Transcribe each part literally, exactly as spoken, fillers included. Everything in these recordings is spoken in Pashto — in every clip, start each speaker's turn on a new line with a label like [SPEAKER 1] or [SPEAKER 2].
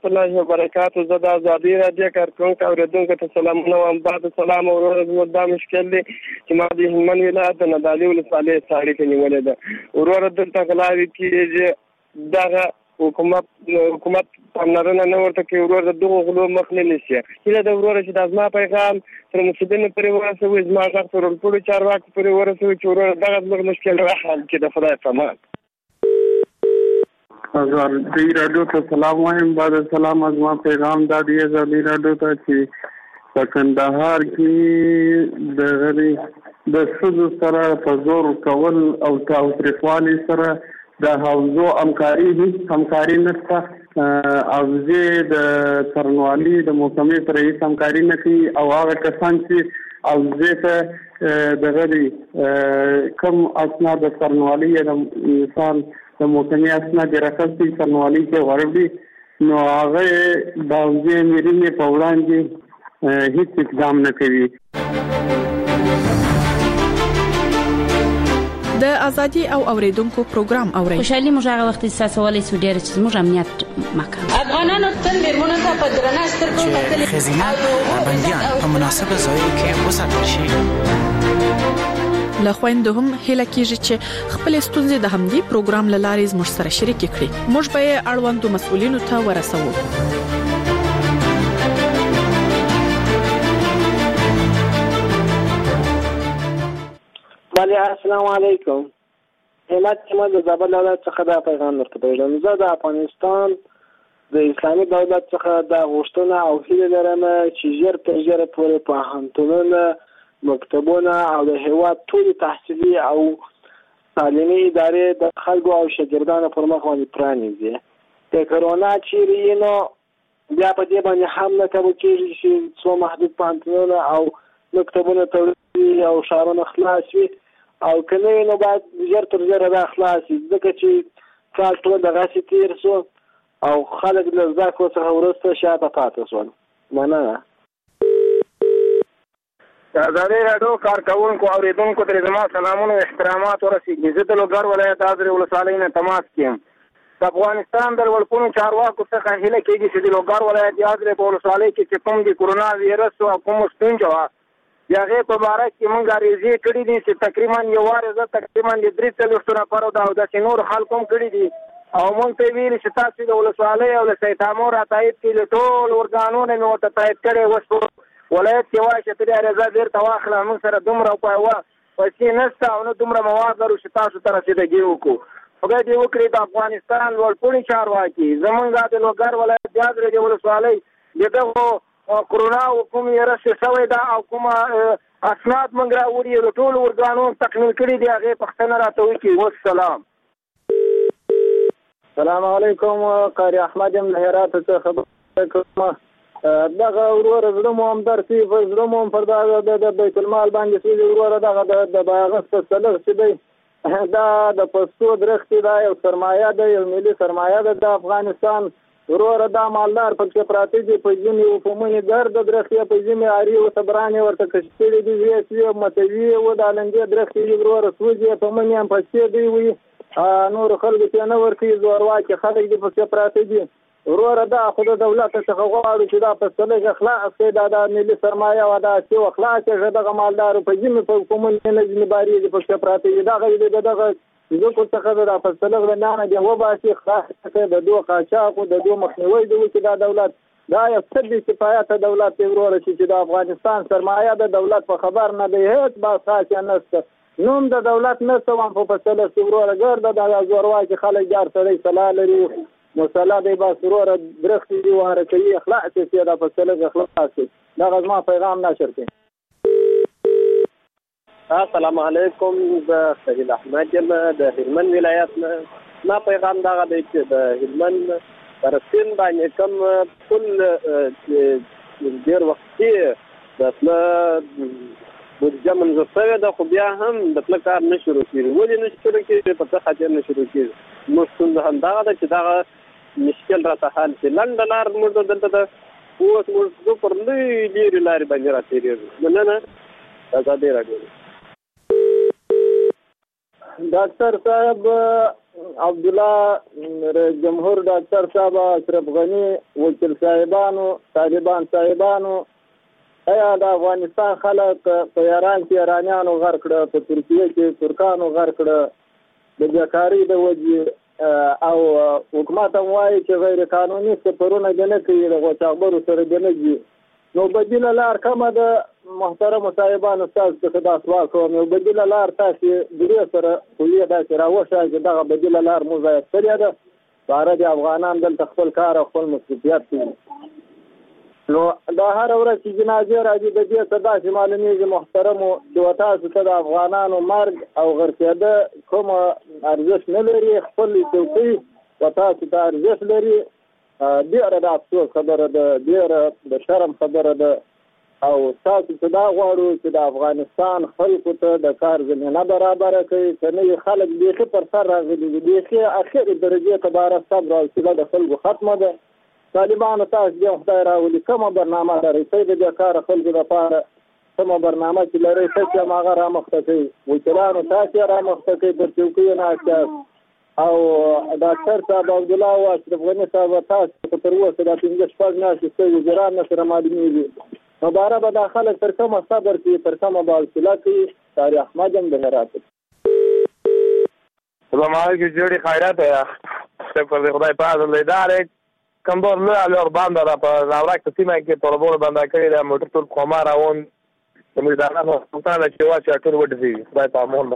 [SPEAKER 1] الله وبرکاته. زه د ازادي راډیو کارکونکو اوریدونکو ته سلامونه وایم. بعد سلام ورور زموږ دا مشکل دی چې ما د هلمند ولایت د نادعلي ولسوالۍ ساړې ته نیولې ده. ورور دلته غلاوې کېږي، دغه حکومت حکومت پاملرنه نه ورته کوي. ورور د دغو غلو مخ نه نیسي. هیله ده وروره چې دا زما پیغام تر مسؤلینو پورې ورسوي، زما غږ تر ټولو چارواکو پورې ورسوي چې وروره دغه زموږ مشکل راحل کړي. د خدای په امان.
[SPEAKER 2] ازادي راډیو ته سلام وایم. بعد سلام ازما پیغام دا دی ازادي راډیو ته چې په کندهار کې د غري د ښځو سره په زور کول او تاوتریخوالي سره د حوزو همکاري هیڅ همکاري نشته. حوزې د څارنوالي د محکمې سره هیڅ همکاري نه کوي او هغه کسان چې حوزې ته د غري کم اسناد د څارنوالي د انسان د محکمې اسناد راکستي څارنوالي کې غوړوي نو هغه د حوزې میرینې په وړاندې هیڅ اقدام نه کوي.
[SPEAKER 3] د ازادي او اوریدونکو پروګرام اوري.
[SPEAKER 4] خوشحالي موږ هغه وخت احساسولای سو ډیر چې موږ امنیت مکان
[SPEAKER 5] افغانانو تل میرمنو ته په درنه سترګو کتل
[SPEAKER 6] خزینه بنديان په مناسبه ځای کې وساتل شي.
[SPEAKER 3] له خويندو هم هله کیږي چې خپل ستونزې د همدې پروګرام لارې زموږ سره شریک کړي. موږ به اړوندو مسؤلینو ته ورسوو.
[SPEAKER 7] بله السلام علیکم. همت چې ما د زابل دولت څخه دا پیغام ورکړم. زه د افغانستان د اسلامي دولت څخه دا غوښتنه او هیله لرم چې ژر تر ژره پورې پوهنتونونه، مکتبونه او د هیواد ټول تحصیلي او تعلیمي ادارې د خلکو او شاګردانو پر مخ باندې پرانیزي. د کرونا چیرې نو بیا په دې باندې هم نه کوي چې څو محدود پوهنتونونه او مکتبونه تړلي او ښارونه خلاص وي او کنه نو باید ژر تر ژره دا خلاص شي ځکه چې کال ټول دغسې تېر شو او خلک له زده کړو څخه وروسته شاته پاتې شول. مننه.
[SPEAKER 1] د ازادي راډیو کارکونکو اوریدونکو ته زما سلامونه او احترامات ورسیږي. زه د لوګر ولایت ازرې ولسوالۍ نه تماس کوم. د افغانستان د لوړپوړو چارواکو څخه هیله کېږي چې د لوګر ولایت ازرې په ولسوالۍ کې چې کوم د کرونا وایرس او کوم ستونزه وه د هغې په باره کې موږ عریضې کړي دي چې تقریبا یو وارې زه تقریبا د درې څلوېښتو نفرو او داسې نور خلکو هم کړي دي او موږ ته یې ویلي چې تاسو د ولسوالۍ او له سیتامو را تایید کړي له ټول ارګانونو مې ورته تایید کړی اوس په ولایت کې وایي چې ته دې عریضه بېرته واخله. موږ سره دومره پیسې نشته او نه دومره مواد لرو چې تاسو ته رسیدګي وکړو. خدای دې وکړي د افغانستان لوړپوړي چارواکي زمونږ د لوګر ولایت د ازرې د ولسوالۍ د دغو کرونا او کوم ویرس شوی ده او کومه اسناد موږ راوړي د ټولو ارګانونو تکمیل کړي دي هغې پوښتنه راته وکړي. والسلام.
[SPEAKER 7] السلام علیکم. قاری احمد یم له هرات څخه خبرې کوم. دغه وروره زړه مو هم درسي په زړه مو هم پر دغه د بیت المال باندې سوي وروره دغه د باغس په سلغ چې دی دا د پښتو درختې دا یو سرمایه ده، یو ملي سرمایه ده د افغانستان. وروره دا مالدار پکې پراته دي په ژمي و په مني ګرد درختې په ژمي عاري و صبرانې ورته کش کړي دي ویې سوي متوي و د لنګې درختې دي وروره سوځي په مني هم پسې دی وي نورو خلکو ته نه ورکوي زورواکي خلک دي پکې پراته دي. وروره دا خو د دولت څخه غواړو چې دا په سلګ اخلاص کړي دا د ملي سرمایه و دا چې اخلاص کړي دغه مالدارو په ژمي په مني نه ژمي باري دي پکې پراته دي. دغه دغه زکو څخه د فصلغ نه د وباسي خاص د دوه قاچاقو د دوه مخنیوي د وکړي دا دولت دا یو څه د کفایت دولت وروره چې د افغانستان سرمایه د دولت په خبر نه دی هیڅ با خاص نشته. نوم د دولت نه سوم په فصله وروره ګرد د زورواکي خلک جار سره صلاح لري مصالحه دی با وروره درختي دی واره کوي اخلاص چې د فصله اخلاص دا غزما پیغام نشر کوي. السلام علیکم. د سید احمد یم د هلمند ولایت نه. ما پیغام دغه دی چې د هلمند پر سیند باندې کوم ټول ډېر وختي د تله بودیجه منظور شوې ده خو بیا هم د تله کار نه شروع کېږي. ولې نه شروع کېږي؟ په څه خاطر نه شروع کېږي؟ زموږ ستونزه همدغه ده چې دغه مشکل راته حل شي. لنډه لار زموږ دلته ده اوس موږ زه پر لویې لرې لارې باندې را تېرېږو. مننه. ازادي راډیو. ډاکټر صاحب عبد الله رئیس جمهور ډاکټر صاحب اشرف غنی وکیل صاحبانو طالبان صاحبانو ایا د افغانستان خلک په ایران کې ایرانیانو غر کړه په ترکیه کې ترکانو غر کړه د بیکارۍ د وجې او حکومت هم وایي چې غیر قانوني سفرونه دې نه کوي د غوڅاخبرو سره دې نه ځي نو بدیله لار کومه ده محترمو صاحبانو ستاسو څخه دا سوال کوم یو بدیله لار تاسې درې سره خولې داسې راوښایئ چې دغه بدیله لار مو ضایع کړې ده باره د افغانان دلته خپل کار او خپل مصروفیت کوي نو دا هره ورځ چې جنازې راځي د دې څه داسې معلومېږي محترمو چې تاسو ته د افغانانو مرګ او غرقېده کومه ارزښت نه لري خپل څوکۍ و تاسو ته ارزښت لري ډېره د افسوس خبره ده ډېره د شرم خبره ده او تاسو ته دا غواړو چې د افغانستان خلکو ته د کار زمینه برابره کوي که نه خلک بیخي پر سر راغلي دي بیخي اخرې درجې ته باره صبر او حوصله د خلکو ختمه ده طالبانو تاسو دې خدای راولي کومه برنامه لرئ څه د بېکاره خلکو دپاره کومه برنامه چې لرئ تاسو هم هغه رامخته کوئ وکیلانو تاسو یې رامخته کوئ پر چوکیو ناست یاست او ډاکټر صاحب عبدالله او اشرف غني صاحب تاسو تر اوسه دا پنځه شپږ میاشتې ستاسو وزیران نه سره معلومېږي نو باره به دا خلک تر کومه صبر کوي تر کومه به حوصله کوي طارق احمد هم د هرات
[SPEAKER 1] سلام علیکم جوړې خیرات یا پر خدای پاک لیدار کوم دور له لور باندې را په راوړک په سیمه کې ټولبول باندې کړی د موټر ټول قومه راون د میدانونو څنګه چې واچ ټول وډځي خدای په مول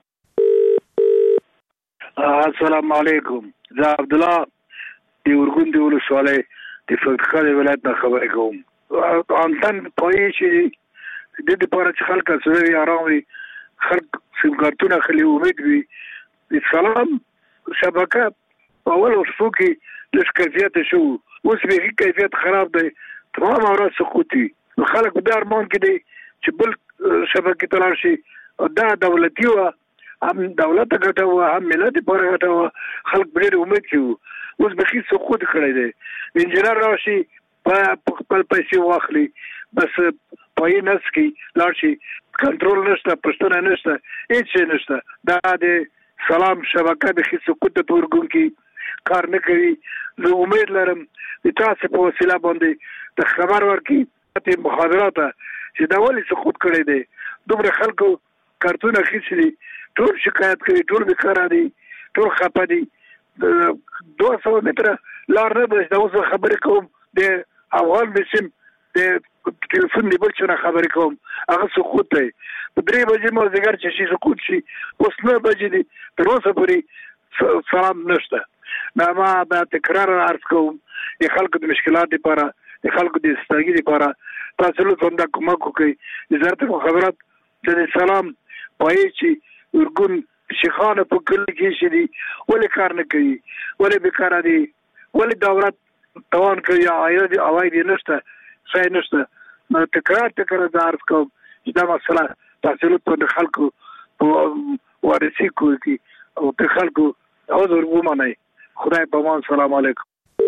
[SPEAKER 8] السلام علیکم زه عبد الله دی ورګون دی ولسوالۍ د فقط ولایت نه خبرې کوم انتن پوهې چې د دې لپاره چې خلک سره آرام وي خلک سیم کارتونه خلی امید وي د سلام شبکه اول وسو کې د کیفیت شو اوس به کیفیت خراب دی تمام اورا سقوطي خلک په دار مون کې دي چې بل شبکه تلل شي دا دولتي و هم دولت ګټو هم ملت پر ګټو خلک ډېر امید کوي اوس به هیڅ سقوط کړی دی انجنیر راشي په خپل پیسې واخلي بس پای نس کې لاړ شي کنټرول نشته پښتنه نشته هیڅ نشته دا د سلام شبکه د هیڅ سقوط په ورګون کې کار نه کوي زه امید لرم چې تاسو په وسیله باندې د خبر ورکړي ته محاضرات چې دا ولې سقوط کړی دی دومره خلکو کارتونه خېچلي ټول شکایت کوي ټول بیکاره دي ټول خپه دي دوه سوه متره لار نه ده دا اوس خبرې کوم د افغان بسم د ټلیفون دی بل څه خبرې کوم هغه سقوط دی په درې بجې مازدیګر چې شي سقوط شي اوس نه بجې دي تر اوسه پورې سلام نشته نو ما دا تکرار عرض کوم د خلکو د مشکلات لپاره د خلکو د استاګي لپاره تاسو له څنګه کومک کوي وزارت مخابرات د سلام پای چې ورګون شيخانه په کلی کې شي دي ولې کار نه کوي ولې بیکاره دي ولې دولت توان کوي عاید عواید نشته څه نشته نو تکرار تکرار عرض کوم چې دا مسله تاسو له خلکو ورسې کوي او په خلکو حضور ومني خدای په امان سلام علیکم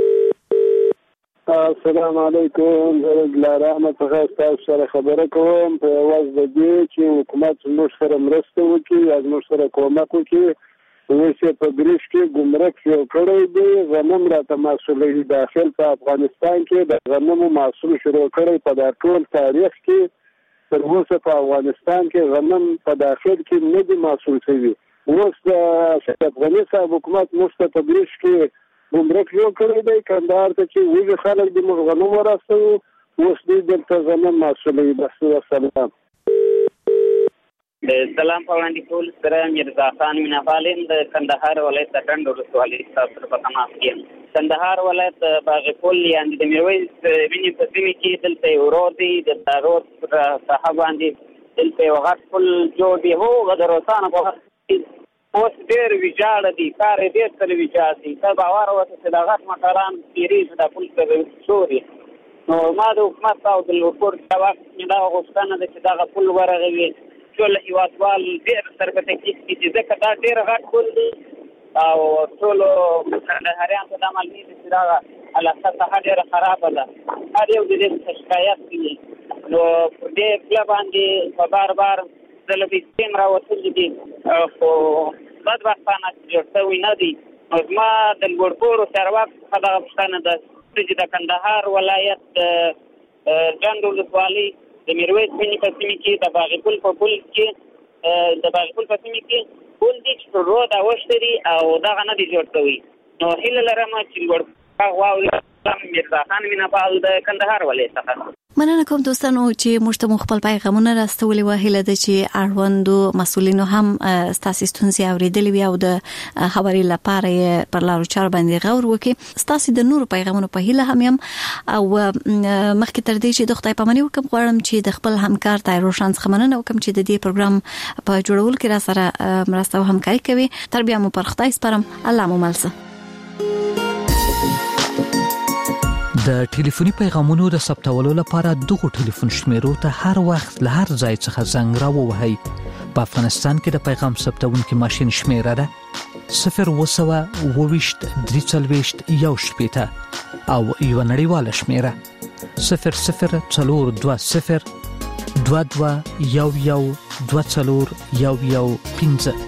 [SPEAKER 7] السلام علیکم زه رحمت الله تاسو سره خبره کوم په واز د دې چې حکومت موږ سره مرسته وکړي یا موږ سره کومک وکړي اوسه په ګریش کې ګمرک یو کړی دی غنم راته مسولې داخل په افغانستان کې د غنمو محصول شروع کړی په د ټول تاریخ کې تر اوسه په افغانستان کې غنم په داخل کې نه دي محصول شوی اوس د افغاني صاحب حکومت موږ په ګریش کې ګمرک یو کړی دی کندهار ته چې ویږي خلک د غنمو ورسوي اوس دې دلته غنم مسولې بس وسلام
[SPEAKER 9] سلام په وړاندې ټول سره میرزا خان مینا پالم د کندهار ولایت د ټنډ ولسوالۍ تاسو په تماس کې کندهار ولایت باغ کول یعنی د میرویس ویني په سیمه کې دلته ورودي د دارود صاحب باندې دلته وغت کول جوړ دی هو غدروسانه په اوس ډېر ویجاړ دي کار ډېر تر ویجاړ دي دا باور وته چې دا غټ مکران پیری د پول څخه شوري نو ما د حکومت او د لوکور ځواب نه دا غوښتنه ده چې دا پول ورغوي ټول هیوادوال ډېر سرګته کې چې ځکه دا ډېر غټ کول دي او ټول د هریان په عمل کې چې دا علاقه ډېر خراب ده هر یو دې شکایت کوي نو دې کله باندې په بار بار د لوی سیم راوتل دي خو بدبختانه جوړ شوي نه دي. نو زما د لوړپوړو چارواکو څخه دغه پوښتنه ده چې د کندهار ولایت ډنډ ولسوالۍ د میرویس مینې په سیمې کې د باغپل په پل کې د باغپل په سیمې کې پل دي چې رود اوښتی دي او دغه نه دي جوړ شوي. نو هیله لرم چې لوړ واورم میرزا خان مینهپال د کندهار ولایت څخه.
[SPEAKER 10] مننه کوم دوستانو چې موږ ته خپل پیغامونه راستولي و. هیله ده چې اړوندو مسؤلینو هم ستاسو ستونزې اوریدلې وي او د خبرې لپاره پر لارو چارو باندې غور وکړي. ستاسو د نورو پیغامونو په هیله هم یم او مخکې تر دې چې د خدای پامنۍ وکم غواړم چې د خپل همکار تای روشن څخه مننه وکم چې د دې پروګرام په جوړولو کې را سره مرسته او همکاري کوي. تر بیا مو پر خدای سپارم. الله مو ملسه.
[SPEAKER 11] د ټلیفوني پیغامونو د ثبتولو لپاره دغه ټلیفون شمیرو ته هر وخت له هر ځای څخه زنګ راووهئ. په افغانستان کې د پیغام ثبتونکو ماشين شمیره ده صفر وسوه وویشت درې څلوېښت یو شپېته او یو نړیواله شمیره صفر صفر څلور دوه صفر دوه دوه یو یو دوه څلور یو یو پنځه.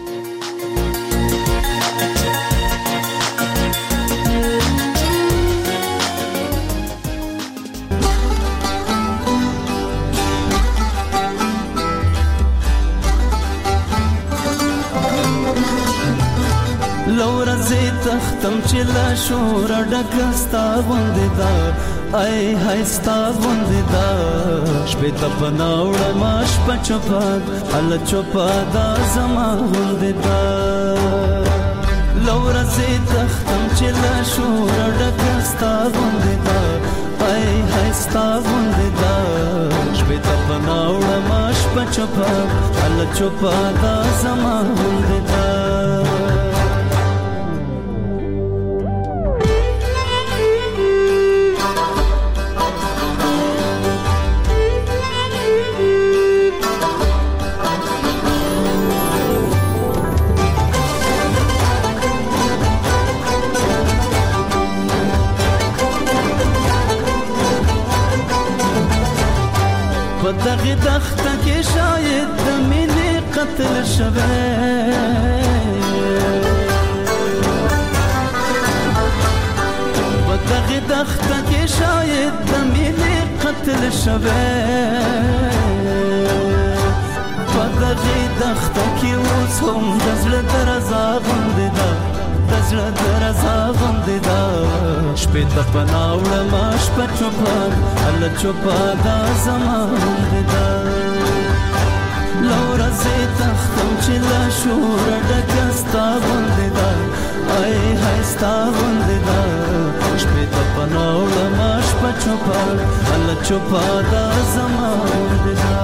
[SPEAKER 12] لورځي تختم چې لا شور ډکستا غوندې دا ای هاي ستا غوندې دا شپې ته پناوړ ماش پچپا ال چوپا دا زما غوندې دا لورځي تختم چې لا شور ډکستا غوندې دا ای هاي ستا غوندې دا شپې ته پناوړ ماش پچپا ال چوپا دا زما غوندې دا دغه دخته کې شاید د مینې قتل شوه په دغه دخته کې شاید د مینې قتل شوه په دغه دخته کې اوس هم د زړه درزا غوندې ده د زړه درزا غوندې ده شپې ته پناوړه ما شپه چوپه الله چوپه دا زما غوندې ده لورځې تختم چې لا شوره ډکه ستا غوندې ده ای هاي ستا غوندې ده شپې ته پناوړه ما شپه چوپه الله چوپه دا زما غوندې ده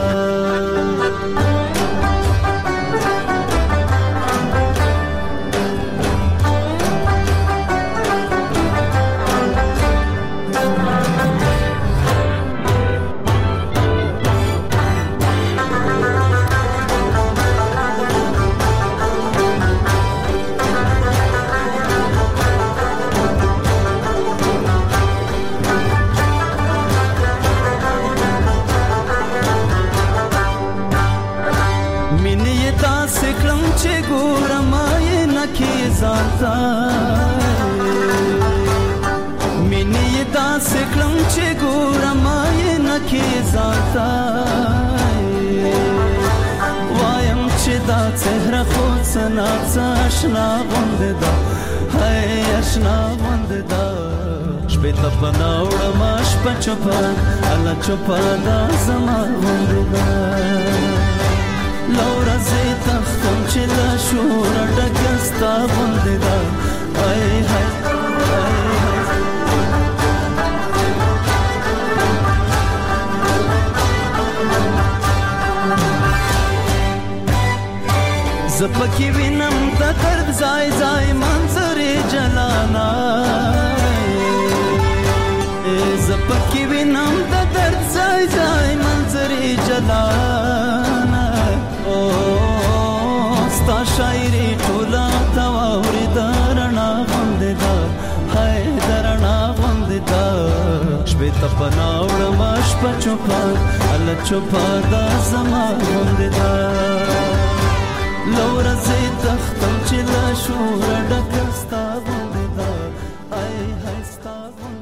[SPEAKER 12] مینې داسې کړم چې ګورم یې نکې ځانته وایم چې دا څهره خو څه ناڅه اشنا غوندې ده هی اشنا غوندې ده شپې ته پناوړه ما شپه چوپه الله چوپه دا زما غوندې ده لورځې تختم چې لا شوره ډکه ستا غوندې ده ای هی زپکی وینم د درد ځای ځای منظرې جلانا زپکی وینم د درد ځای ځای منظرې جلانا او ستا شاعري ټوله تواوري درنا غوندې ده هاي درنا غوندې ده شپې ته پناوړه ما شپه چوپه الله چوپه دا زما غوندې ده لورځې تختم چې لا شور ډکستا غوندې دا ای هستا غوندې